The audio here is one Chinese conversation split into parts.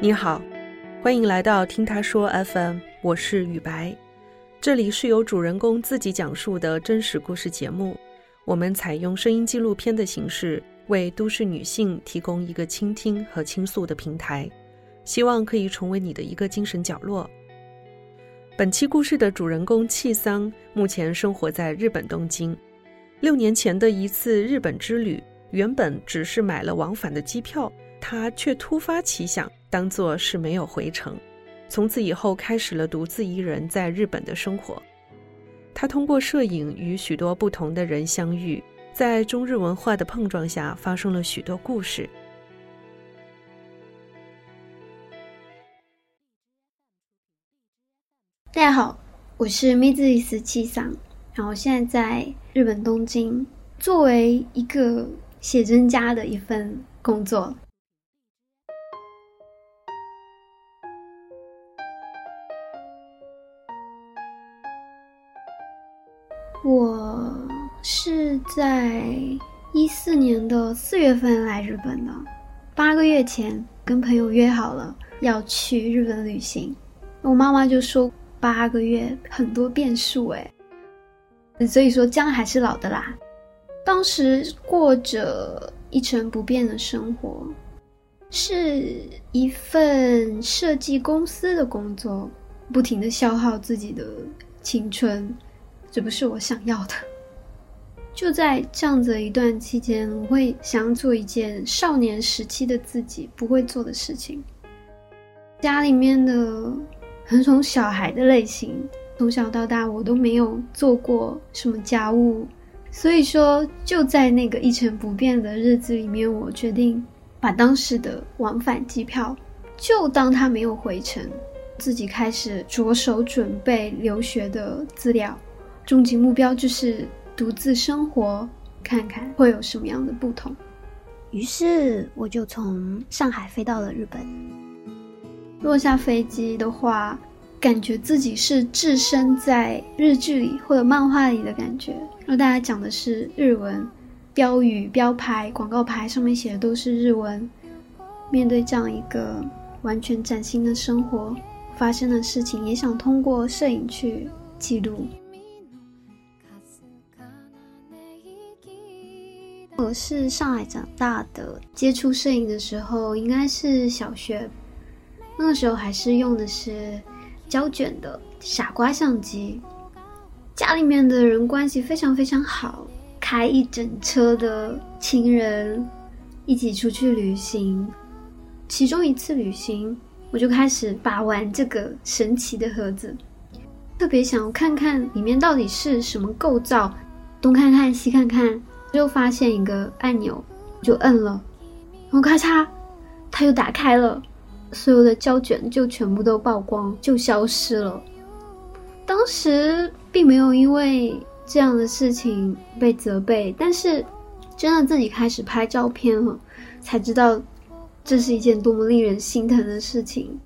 你好，欢迎来到听他说 FM， 我是雨白。这里是由主人公自己讲述的真实故事节目，我们采用声音纪录片的形式，为都市女性提供一个倾听和倾诉的平台，希望可以成为你的一个精神角落。本期故事的主人公气桑目前生活在日本东京。6年前的一次日本之旅，原本只是买了往返的机票，他却突发奇想，当作是没有回程。从此以后开始了独自一人在日本的生活。他通过摄影与许多不同的人相遇，在中日文化的碰撞下发生了许多故事。 大家好，我是Mizuis气桑，然后现在在日本东京，作为一个写真家的一份工作。我是在14年的4月份来日本的，8个月前跟朋友约好了要去日本旅行，我妈妈就说8个月很多变数所以说姜还是老的辣。当时过着一成不变的生活，是一份设计公司的工作，不停地消耗自己的青春，这不是我想要的。就在这样子一段期间，我会想做一件少年时期的自己不会做的事情。家里面的很宠小孩的类型，从小到大我都没有做过什么家务，所以说就在那个一成不变的日子里面，我决定把当时的往返机票就当它没有回程，自己开始着手准备留学的资料，终极目标就是独自生活，看看会有什么样的不同。 于是我就从上海飞到了日本。 落下飞机的话，感觉自己是置身在日剧里或者漫画里的感觉，然后大家讲的是日文，标语、标牌、广告牌上面写的都是日文。面对这样一个完全崭新的生活，发生的事情也想通过摄影去记录。 我是上海长大的，接触摄影的时候应该是小学，那个时候还是用的是胶卷的傻瓜相机。家里面的人关系非常非常好，开一整车的亲人一起出去旅行。其中一次旅行，我就开始把玩这个神奇的盒子，特别想看看里面到底是什么构造，东看看西看看，就发现一个按钮，就摁了，然后咔嚓它就打开了，所有的胶卷就全部都曝光，就消失了。当时并没有因为这样的事情被责备，但是真的自己开始拍照片了，才知道这是一件多么令人心疼的事情。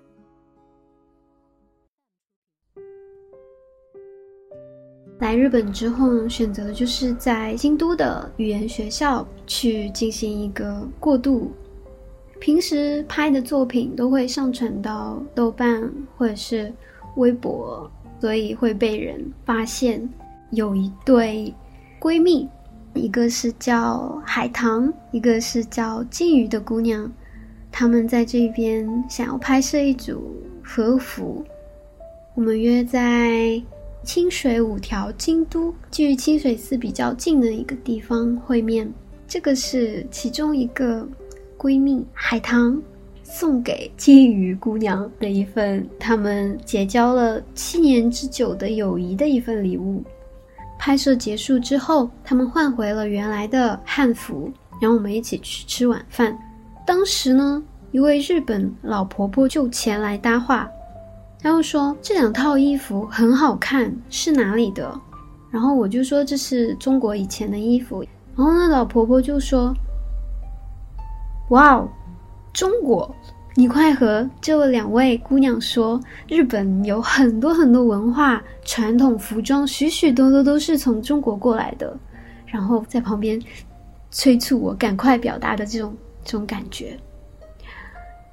来日本之后呢，选择的就是在京都的语言学校去进行一个过渡。平时拍的作品都会上传到豆瓣或者是微博，所以会被人发现。有一对闺蜜，一个是叫海棠，一个是叫金鱼的姑娘，她们在这边想要拍摄一组和服。我们约在清水五条京都，距清水寺比较近的一个地方会面。这个是其中一个闺蜜海棠送给金鱼姑娘的一份他们结交了7年之久的友谊的一份礼物。拍摄结束之后，他们换回了原来的汉服，然后我们一起去吃晚饭。当时呢，一位日本老婆婆就前来搭话，然后说这2套衣服很好看，是哪里的？然后我就说这是中国以前的衣服，然后那老婆婆就说哇哦，中国，你快和这2位姑娘说，日本有很多很多文化传统服装，许许多多都是从中国过来的。然后在旁边催促我赶快表达的这种感觉。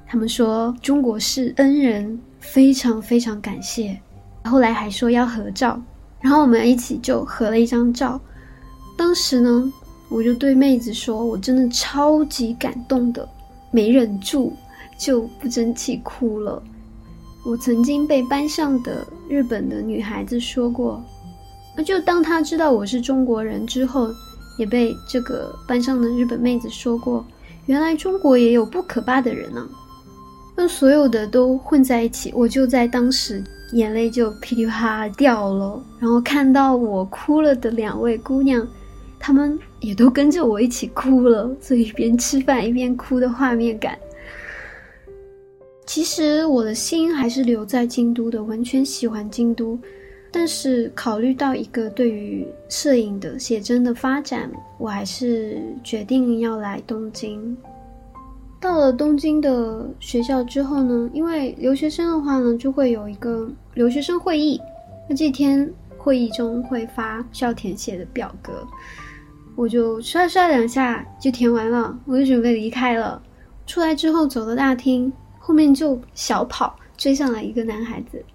他们说中国是恩人，非常非常感谢，后来还说要合照，然后我们一起就合了一张照。当时呢，我就对妹子说，我真的超级感动的，没忍住就不争气哭了。我曾经被班上的日本的女孩子说过，就当她知道我是中国人之后，也被这个班上的日本妹子说过，原来中国也有不可怕的人啊。那所有的都混在一起，我就在当时眼泪就噼里啪啦掉了。然后看到我哭了的2位姑娘，她们也都跟着我一起哭了，所以一边吃饭一边哭的画面感。其实我的心还是留在京都的，完全喜欢京都，但是考虑到一个对于摄影的写真的发展，我还是决定要来东京。到了东京的学校之后呢，因为留学生的话呢，就会有一个留学生会议，那这天会议中会发需要填写的表格，我就刷2下就填完了，我就准备离开了。出来之后走到大厅，后面就小跑追上来一个男孩子，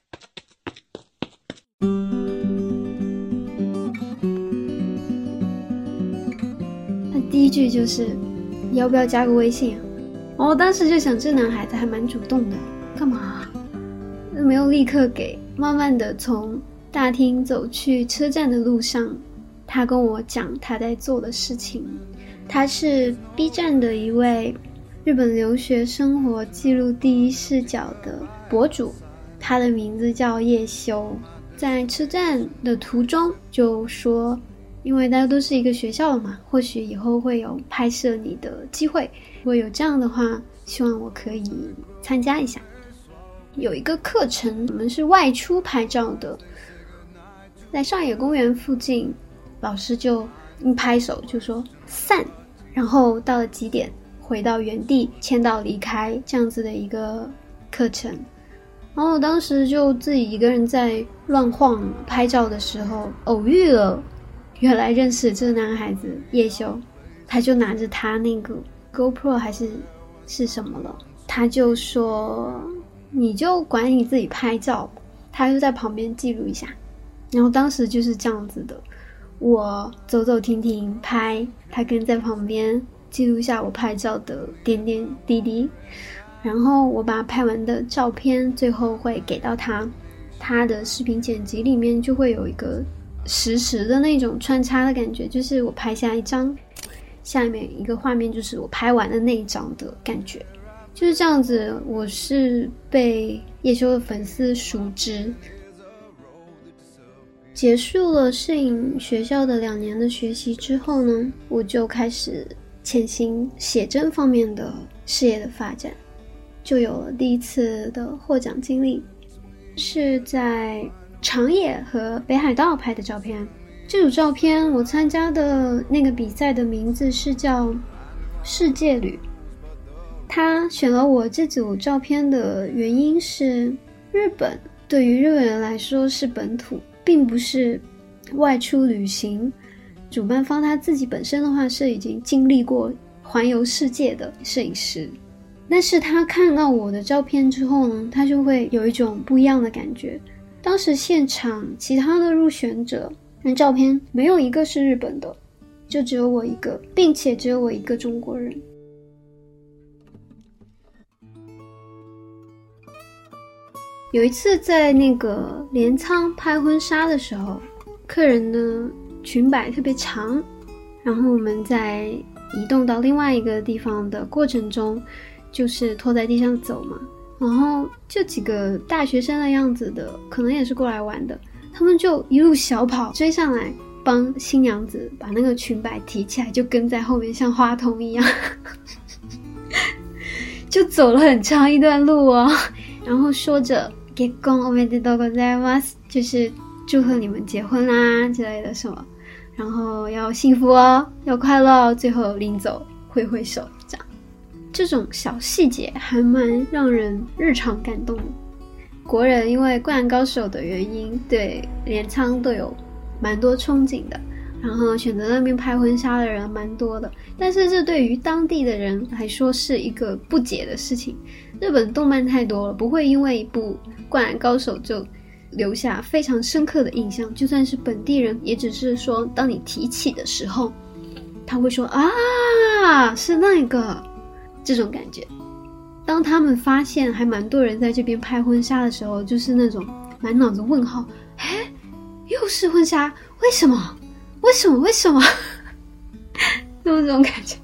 他第一句就是你要不要加个微信啊？我当时就想这男孩子还蛮主动的，干嘛？没有立刻给，慢慢的从大厅走去车站的路上，他跟我讲他在做的事情。他是 B 站的一位日本留学生活记录第一视角的博主，他的名字叫叶修。在车站的途中就说，因为大家都是一个学校的嘛，或许以后会有拍摄你的机会，如果有这样的话，希望我可以参加一下。有一个课程我们是外出拍照的，在上野公园附近，老师就一拍手就说散，然后到了几点回到原地签到离开，这样子的一个课程。然后我当时就自己一个人在乱晃拍照的时候偶遇了原来认识这个男孩子叶修，他就拿着他那个 GoPro 还是什么了，他就说你就管你自己拍照，他就在旁边记录一下。然后当时就是这样子的，我走走停停拍，他跟在旁边记录一下我拍照的点点滴滴，然后我把拍完的照片最后会给到他的视频剪辑里面就会有一个实时的那种穿插的感觉，就是我拍下一张，下面一个画面就是我拍完的那一张的感觉，就是这样子。我是被叶修的粉丝熟知。结束了摄影学校的2年的学习之后呢，我就开始潜心写真方面的事业的发展，就有了第一次的获奖经历，是在长野和北海道拍的照片。这组照片我参加的那个比赛的名字是叫世界旅。他选了我这组照片的原因是，日本对于日本人来说是本土，并不是外出旅行。主办方他自己本身的话是已经经历过环游世界的摄影师，但是他看到我的照片之后呢，他就会有一种不一样的感觉。当时现场其他的入选者那照片没有一个是日本的，就只有我一个，并且只有我一个中国人。有一次在那个镰仓拍婚纱的时候，客人的裙摆特别长，然后我们在移动到另外一个地方的过程中，就是拖在地上走嘛，然后就几个大学生的样子的，可能也是过来玩的，他们就一路小跑追上来帮新娘子把那个裙摆提起来，就跟在后面像花童一样就走了很长一段路哦，然后说着結婚おめでとうございます，就是祝贺你们结婚啦之类的什么，然后要幸福哦，要快乐哦，最后临走挥挥手，这样。这种小细节还蛮让人日常感动的。国人因为灌篮高手的原因，对镰仓都有蛮多憧憬的， 然后选择那边拍婚纱的人蛮多的，但是这对于当地的人来说是一个不解的事情。日本动漫太多了，不会因为一部《灌篮高手》就留下非常深刻的印象，就算是本地人也只是说当你提起的时候他会说啊是那个，这种感觉。当他们发现还蛮多人在这边拍婚纱的时候，就是那种满脑子问号，又是婚纱，为什么就是这种感觉。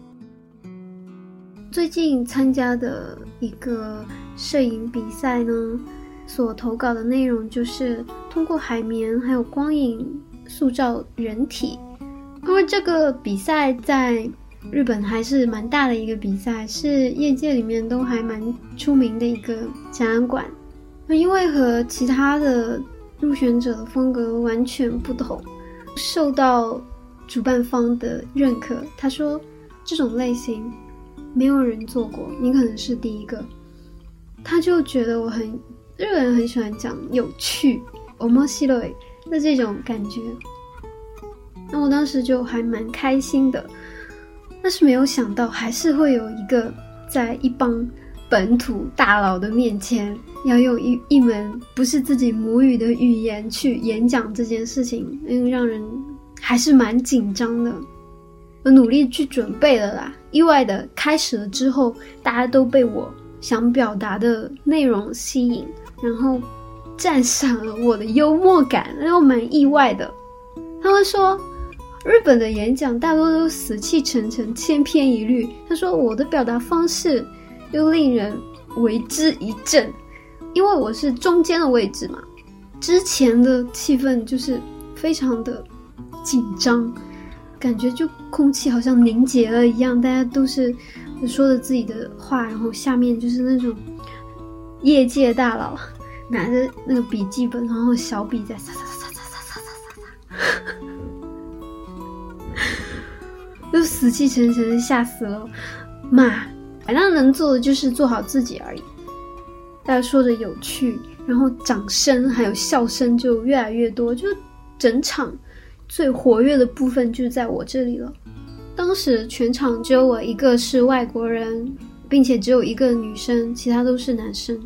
最近参加的一个摄影比赛呢，所投稿的内容就是通过海绵还有光影塑造人体。因为这个比赛在日本还是蛮大的一个比赛，是业界里面都还蛮出名的一个展览馆。因为和其他的入选者的风格完全不同，受到主办方的认可。他说这种类型没有人做过，你可能是第一个。他就觉得日本人很喜欢讲有趣面白い的这种感觉，那我当时就还蛮开心的。但是没有想到还是会有一个在一帮本土大佬的面前要用一门不是自己母语的语言去演讲这件事情，让人还是蛮紧张的。我努力去准备了啦，意外的开始了之后，大家都被我想表达的内容吸引，然后赞赏了我的幽默感，然后蛮意外的。他们说日本的演讲大多都死气沉沉，千篇一律。他说我的表达方式又令人为之一振，因为我是中间的位置嘛，之前的气氛就是非常的紧张，感觉就空气好像凝结了一样，大家都是说着自己的话，然后下面就是那种业界大佬拿着那个笔记本，然后小笔在擦就死气沉沉的，吓死了嘛。反正能做的就是做好自己而已。大家说着有趣，然后掌声还有笑声就越来越多，就整场最活跃的部分就在我这里了。当时全场只有我一个是外国人，并且只有一个女生，其他都是男生。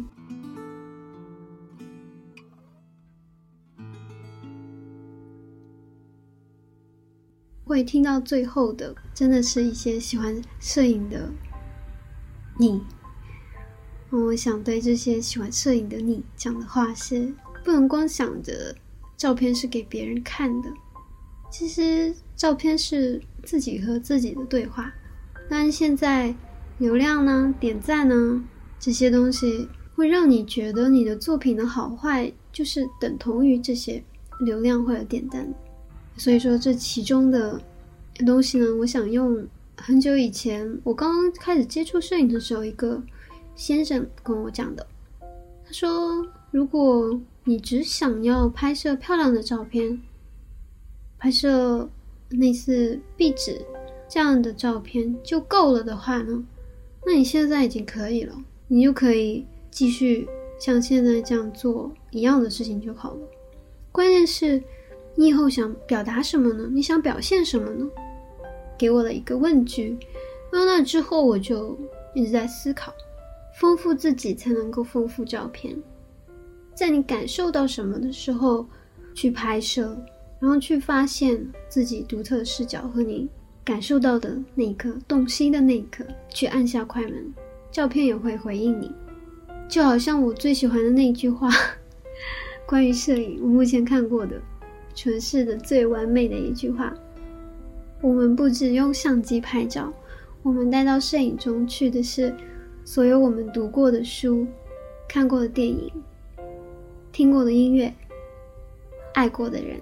会听到最后的真的是一些喜欢摄影的你。我想对这些喜欢摄影的你讲的话是，不能光想着照片是给别人看的，其实照片是自己和自己的对话。但现在流量呢，点赞呢，这些东西会让你觉得你的作品的好坏就是等同于这些流量或者点赞。所以说这其中的东西呢，我想用很久以前我刚刚开始接触摄影的时候，一个先生跟我讲的。他说如果你只想要拍摄漂亮的照片，拍摄类似壁纸这样的照片就够了的话呢，那你现在已经可以了，你就可以继续像现在这样做一样的事情就好了。关键是你以后想表达什么呢？你想表现什么呢？给我了一个问句。那之后我就一直在思考，丰富自己才能够丰富照片。在你感受到什么的时候去拍摄，然后去发现自己独特的视角和你感受到的那一刻，动心的那一刻，去按下快门，照片也会回应你。就好像我最喜欢的那句话，关于摄影我目前看过的诠释的最完美的一句话，我们不只用相机拍照，我们带到摄影中去的是所有我们读过的书，看过的电影，听过的音乐，爱过的人。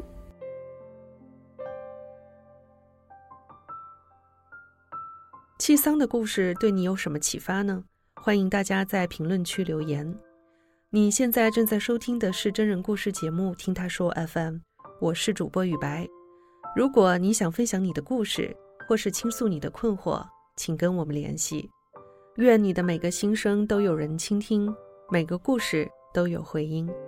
七桑的故事对你有什么启发呢？欢迎大家在评论区留言。你现在正在收听的是真人故事节目听他说 FM， 我是主播雨白。如果你想分享你的故事，或是倾诉你的困惑，请跟我们联系。愿你的每个心声都有人倾听，每个故事都有回音。